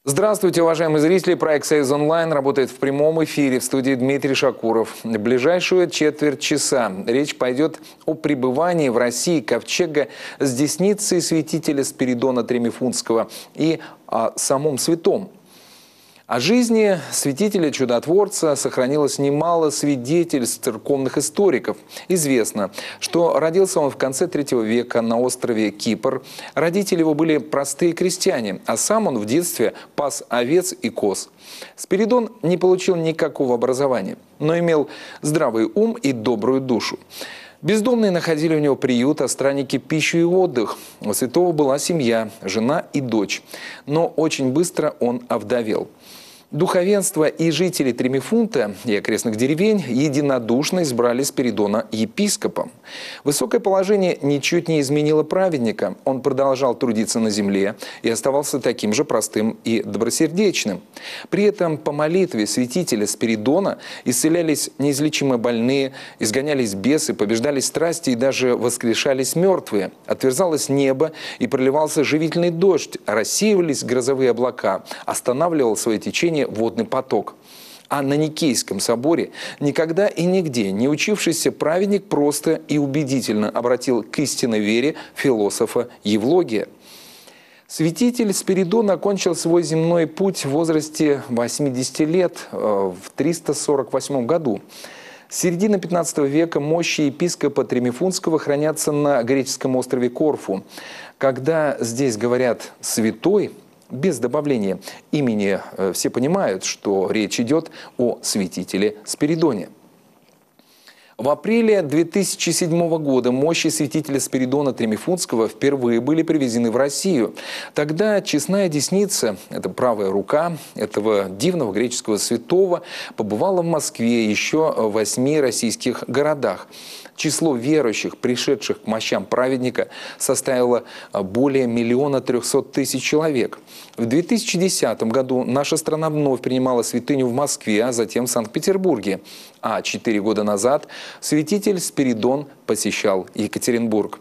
Здравствуйте, уважаемые зрители. Проект «Союз Онлайн» работает в прямом эфире. В студии Дмитрий Шакуров. В ближайшую четверть часа речь пойдет о пребывании в России ковчега с десницей святителя Спиридона Тремифунтского и о самом святом. О жизни святителя-чудотворца сохранилось немало свидетельств церковных историков. Известно, что родился он в конце III века на острове Кипр. Родители его были простые крестьяне, а сам он в детстве пас овец и коз. Спиридон не получил никакого образования, но имел здравый ум и добрую душу. Бездомные находили у него приют, а странники – пищу и отдых. У святого была семья, жена и дочь. Но очень быстро он овдовел. Духовенство и жители Тремифунта и окрестных деревень единодушно избрали Спиридона епископом. Высокое положение ничуть не изменило праведника. Он продолжал трудиться на земле и оставался таким же простым и добросердечным. При этом по молитве святителя Спиридона исцелялись неизлечимо больные, изгонялись бесы, побеждались страсти и даже воскрешались мертвые. Отверзалось небо и проливался живительный дождь, рассеивались грозовые облака, останавливал свое течение водный поток. А на Никейском соборе никогда и нигде не учившийся праведник просто и убедительно обратил к истинной вере философа Евлогия. Святитель Спиридон окончил свой земной путь в возрасте 80 лет в 348 году. С середины 15 века мощи епископа Тремифунтского хранятся на греческом острове Корфу. Когда здесь говорят «святой», без добавления имени, все понимают, что речь идет о святителе Спиридоне. В апреле 2007 года мощи святителя Спиридона Тремифунтского впервые были привезены в Россию. Тогда честная десница, это правая рука этого дивного греческого святого, побывала в Москве и еще в 8 российских городах. Число верующих, пришедших к мощам праведника, составило более 1 300 000 человек. В 2010 году наша страна вновь принимала святыню в Москве, а затем в Санкт-Петербурге. А 4 года назад святитель Спиридон посещал Екатеринбург.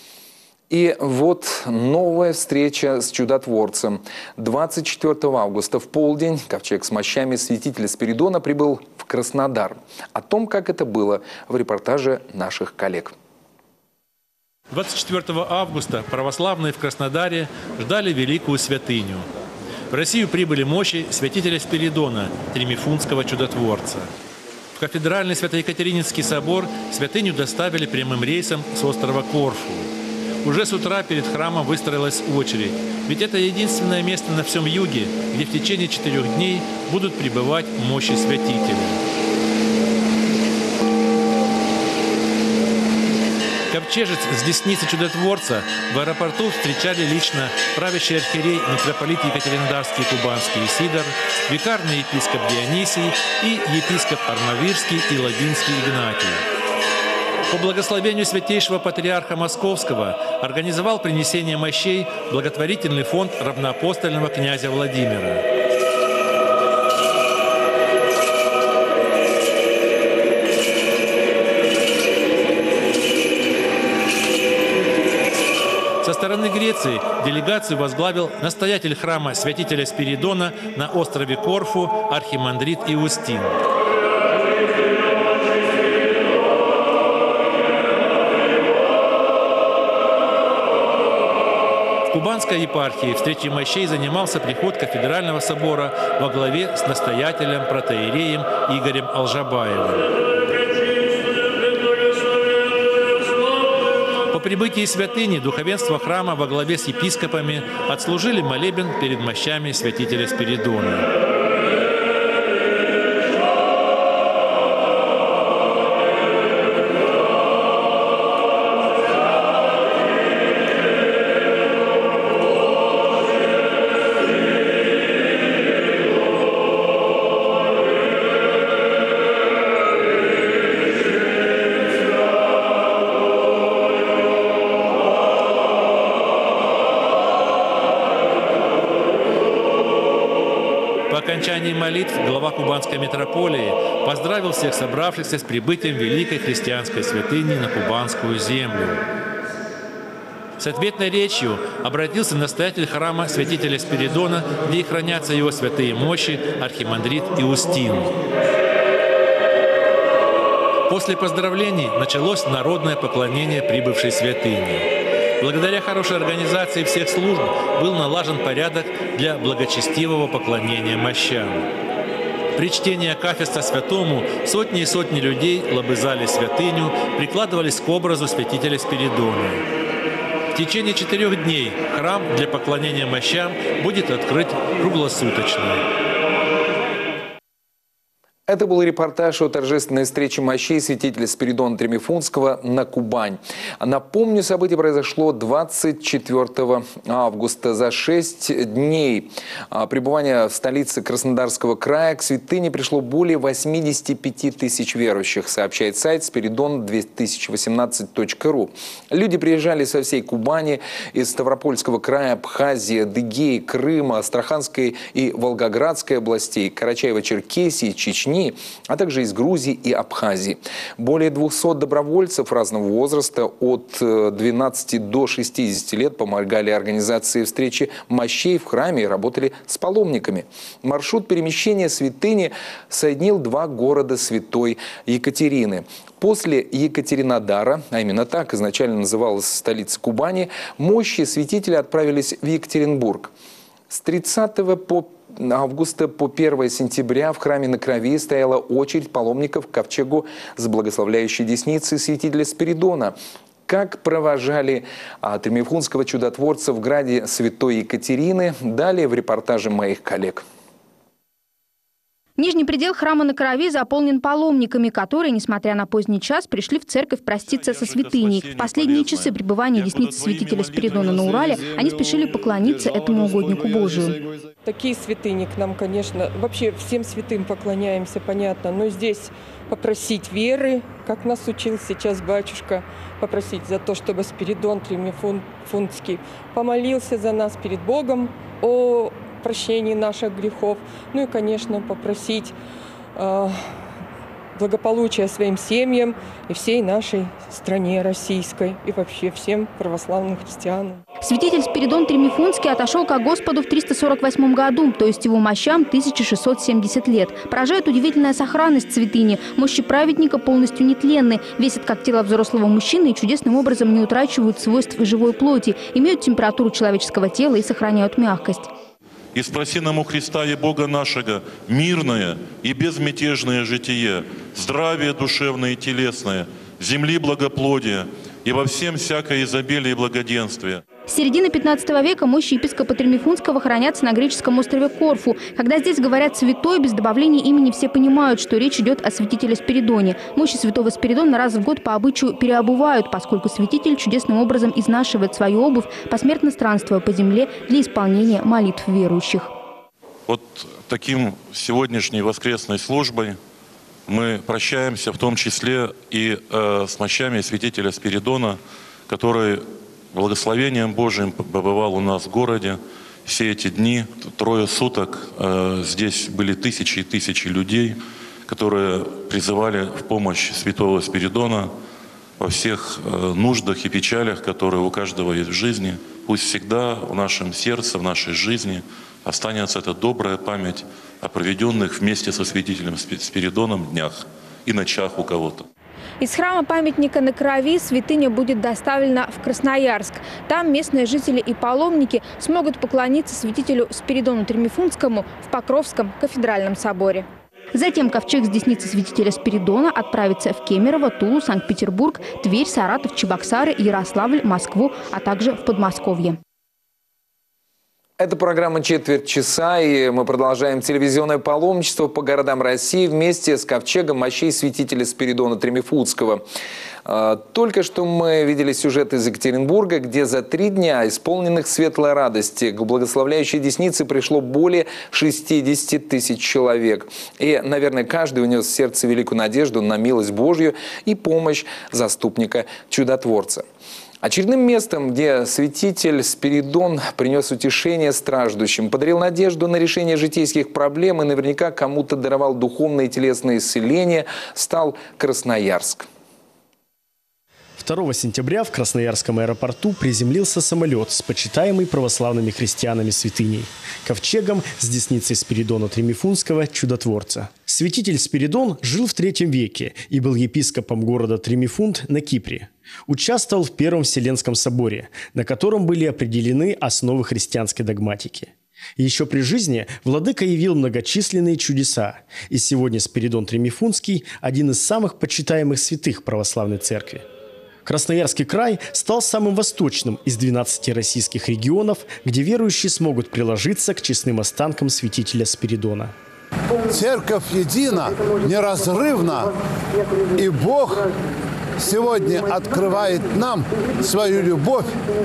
И вот новая встреча с чудотворцем. 24 августа в полдень ковчег с мощами святителя Спиридона прибыл в Краснодар. О том, как это было, в репортаже наших коллег. 24 августа православные в Краснодаре ждали великую святыню. В Россию прибыли мощи святителя Спиридона, Тремифунтского чудотворца. В кафедральный Свято-Екатерининский собор святыню доставили прямым рейсом с острова Корфу. Уже с утра перед храмом выстроилась очередь, ведь это единственное место на всем юге, где в течение 4 дней будут пребывать мощи святителя. Ковчежец с десницы чудотворца в аэропорту встречали лично правящий архиерей митрополит Екатеринодарский и Кубанский Исидор, викарный епископ Дионисий и епископ Армавирский и Ладинский Игнатий. По благословению святейшего патриарха Московского организовал принесение мощей благотворительный фонд равноапостольного князя Владимира. Со стороны Греции делегацию возглавил настоятель храма святителя Спиридона на острове Корфу архимандрит Иустин. В Кубанской епархии встречей мощей занимался приход кафедрального собора во главе с настоятелем протоиереем Игорем Алжабаевым. По прибытии святыни духовенство храма во главе с епископами отслужили молебен перед мощами святителя Спиридона. По окончании молитв глава Кубанской митрополии поздравил всех собравшихся с прибытием великой христианской святыни на кубанскую землю. С ответной речью обратился настоятель храма святителя Спиридона, где и хранятся его святые мощи, архимандрит Иустин. После поздравлений началось народное поклонение прибывшей святыни. Благодаря хорошей организации всех служб был налажен порядок для благочестивого поклонения мощам. При чтении акафиста святому сотни и сотни людей лобызали святыню, прикладывались к образу святителя Спиридона. В течение 4 дней храм для поклонения мощам будет открыт круглосуточно. Это был репортаж о торжественной встрече мощей святителя Спиридона Тремифунского на Кубань. Напомню, событие произошло 24 августа. За 6 дней пребывания в столице Краснодарского края к святыне пришло более 85 тысяч верующих, сообщает сайт spiridon2018.ru. Люди приезжали со всей Кубани, из Ставропольского края, Абхазии, Адыгеи, Крыма, Астраханской и Волгоградской областей, Карачаево-Черкесии, Чечни, а также из Грузии и Абхазии. Более 200 добровольцев разного возраста от 12 до 60 лет помогали организации встречи мощей в храме и работали с паломниками. Маршрут перемещения святыни соединил 2 города Святой Екатерины. После Екатеринодара, а именно так изначально называлась столица Кубани, мощи святителя отправились в Екатеринбург. С 30 августа по 1 сентября в храме на Крови стояла очередь паломников к ковчегу с благословляющей десницей святителя Спиридона. Как провожали Тремифунского чудотворца в граде Святой Екатерины, далее в репортаже моих коллег. Нижний предел храма на Крови заполнен паломниками, которые, несмотря на поздний час, пришли в церковь проститься со святыней. В последние часы пребывания десницы святителя Спиридона на Урале они спешили поклониться этому угоднику Божию. Такие святыни к нам, конечно, вообще всем святым поклоняемся, понятно, но здесь попросить веры, как нас учил сейчас батюшка, попросить за то, чтобы Спиридон Тремифунский помолился за нас перед Богом о прощении наших грехов. Ну и, конечно, попросить благополучия своим семьям и всей нашей стране российской, и вообще всем православным христианам. Святитель Спиридон Тремифунский отошел ко Господу в 348 году, то есть его мощам 1670 лет. Поражает удивительная сохранность святыни. Мощи праведника полностью нетленны, весят как тело взрослого мужчины и чудесным образом не утрачивают свойств живой плоти, имеют температуру человеческого тела и сохраняют мягкость. «И спроси нам у Христа и Бога нашего мирное и безмятежное житие, здравие душевное и телесное, земли благоплодие и во всем всякое изобилие и благоденствие». С середины 15 века мощи епископа Тремифунского хранятся на греческом острове Корфу. Когда здесь говорят «святой», без добавления имени все понимают, что речь идет о святителе Спиридоне. Мощи святого Спиридона раз в год по обычаю переобувают, поскольку святитель чудесным образом изнашивает свою обувь, посмертно странствуя по земле для исполнения молитв верующих. Вот таким сегодняшней воскресной службой мы прощаемся, в том числе и с мощами святителя Спиридона, который благословением Божиим побывал у нас в городе. Все эти дни, 3 суток, здесь были тысячи и тысячи людей, которые призывали в помощь святого Спиридона во всех нуждах и печалях, которые у каждого есть в жизни. Пусть всегда в нашем сердце, в нашей жизни останется эта добрая память о проведенных вместе со святителем Спиридоном днях и ночах у кого-то. Из храма памятника на Крови святыня будет доставлена в Красноярск. Там местные жители и паломники смогут поклониться святителю Спиридону Тремифунскому в Покровском кафедральном соборе. Затем ковчег с десницы святителя Спиридона отправится в Кемерово, Тулу, Санкт-Петербург, Тверь, Саратов, Чебоксары, Ярославль, Москву, а также в Подмосковье. Это программа «Четверть часа», и мы продолжаем телевизионное паломничество по городам России вместе с ковчегом мощей святителя Спиридона Тремифунского. Только что мы видели сюжет из Екатеринбурга, где за 3 дня, исполненных светлой радости, к благословляющей деснице пришло более 60 тысяч человек. И, наверное, каждый унес в сердце великую надежду на милость Божью и помощь заступника-чудотворца. Очередным местом, где святитель Спиридон принес утешение страждущим, подарил надежду на решение житейских проблем и наверняка кому-то даровал духовное и телесное исцеление, стал Красноярск. 2 сентября в Красноярском аэропорту приземлился самолет с почитаемой православными христианами святыней – ковчегом с десницей Спиридона Тремифунского чудотворца. Святитель Спиридон жил в III веке и был епископом города Тремифунт на Кипре. Участвовал в Первом Вселенском соборе, на котором были определены основы христианской догматики. Еще при жизни владыка явил многочисленные чудеса, и сегодня Спиридон Тремифунский – один из самых почитаемых святых православной церкви. Красноярский край стал самым восточным из 12 российских регионов, где верующие смогут приложиться к честным останкам святителя Спиридона. Церковь едина, неразрывна, и Бог сегодня открывает нам свою любовь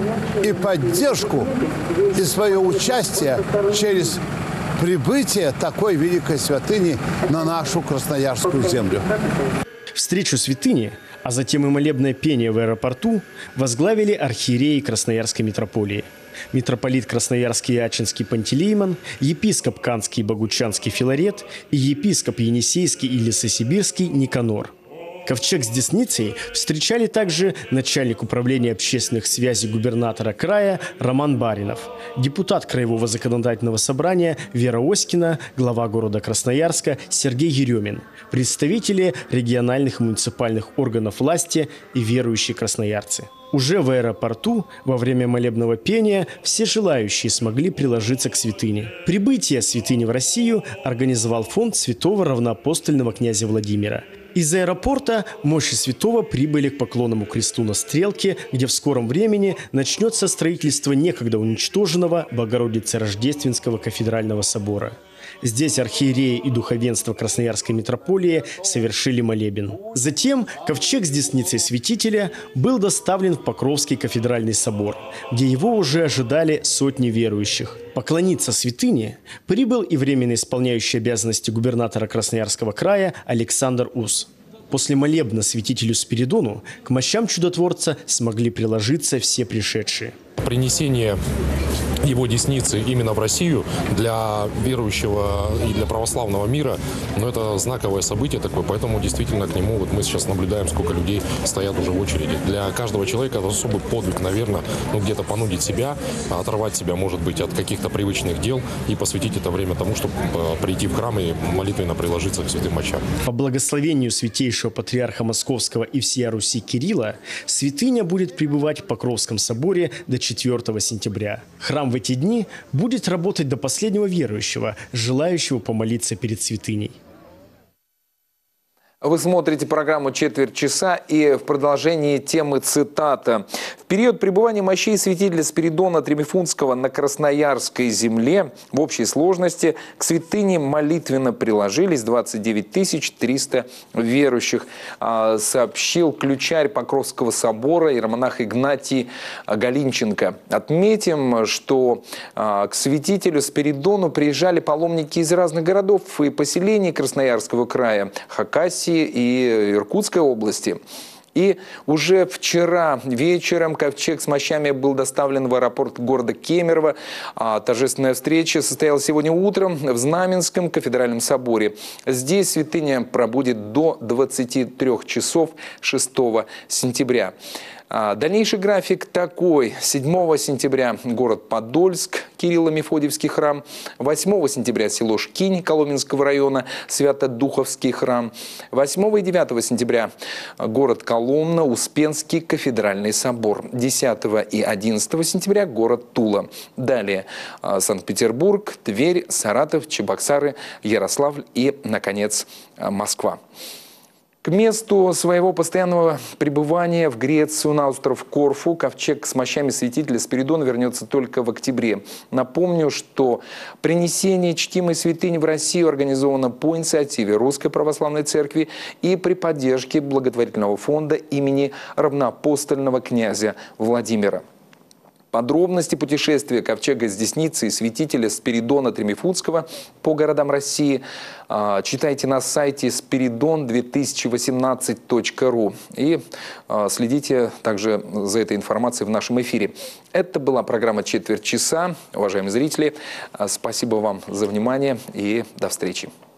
и поддержку, и свое участие через прибытие такой великой святыни на нашу красноярскую землю. Встречу святыни, а затем и молебное пение в аэропорту возглавили архиереи Красноярской митрополии. Митрополит Красноярский и Ачинский Пантелеймон, епископ Канский и Богучанский Филарет и епископ Енисейский и Лесосибирский Никанор. Ковчег с десницей встречали также начальник управления общественных связей губернатора края Роман Баринов, депутат Краевого законодательного собрания Вера Оськина, глава города Красноярска Сергей Еремин, представители региональных и муниципальных органов власти и верующие красноярцы. Уже в аэропорту во время молебного пения все желающие смогли приложиться к святыне. Прибытие святыни в Россию организовал фонд святого равноапостольного князя Владимира. Из аэропорта мощи святого прибыли к поклонному кресту на Стрелке, где в скором времени начнется строительство некогда уничтоженного Богородице-Рождественского кафедрального собора. Здесь архиереи и духовенство Красноярской митрополии совершили молебен. Затем ковчег с десницей святителя был доставлен в Покровский кафедральный собор, где его уже ожидали сотни верующих. Поклониться святыне прибыл и временно исполняющий обязанности губернатора Красноярского края Александр Ус. После молебна святителю Спиридону к мощам чудотворца смогли приложиться все пришедшие. Принесение его десницы именно в Россию для верующего и для православного мира, но это знаковое событие такое, поэтому действительно к нему мы сейчас наблюдаем, сколько людей стоят уже в очереди. Для каждого человека это особый подвиг, наверное, где-то понудить себя, оторвать себя, может быть, от каких-то привычных дел и посвятить это время тому, чтобы прийти в храм и молитвенно приложиться к святым мощам. По благословению святейшего патриарха Московского и всея Руси Кирилла святыня будет пребывать в Покровском соборе до 4 сентября. Храм в эти дни будет работать до последнего верующего, желающего помолиться перед святыней. Вы смотрите программу «Четверть часа» и в продолжении темы цитата. В период пребывания мощей святителя Спиридона Тремифунского на Красноярской земле в общей сложности к святыне молитвенно приложились 29 300 верующих, сообщил ключарь Покровского собора иеромонах Игнатий Галинченко. Отметим, что к святителю Спиридону приезжали паломники из разных городов и поселений Красноярского края, Хакасии и Иркутской области. И уже вчера вечером ковчег с мощами был доставлен в аэропорт города Кемерово. Торжественная встреча состоялась сегодня утром в Знаменском кафедральном соборе. Здесь святыня пробудет до 23 часов 6 сентября. Дальнейший график такой. 7 сентября город Подольск, Кирилло-Мефодиевский храм. 8 сентября село Шкинь Коломенского района, Свято-Духовский храм. 8 и 9 сентября город Коломна, Успенский кафедральный собор. 10 и 11 сентября город Тула. Далее Санкт-Петербург, Тверь, Саратов, Чебоксары, Ярославль и, наконец, Москва. К месту своего постоянного пребывания в Грецию на остров Корфу ковчег с мощами святителя Спиридона вернется только в октябре. Напомню, что принесение чтимой святыни в Россию организовано по инициативе Русской Православной Церкви и при поддержке благотворительного фонда имени равноапостольного князя Владимира. Подробности путешествия ковчега с десницей святителя Спиридона Тремифунского по городам России читайте на сайте spiridon2018.ru и следите также за этой информацией в нашем эфире. Это была программа «Четверть часа». Уважаемые зрители, спасибо вам за внимание и до встречи.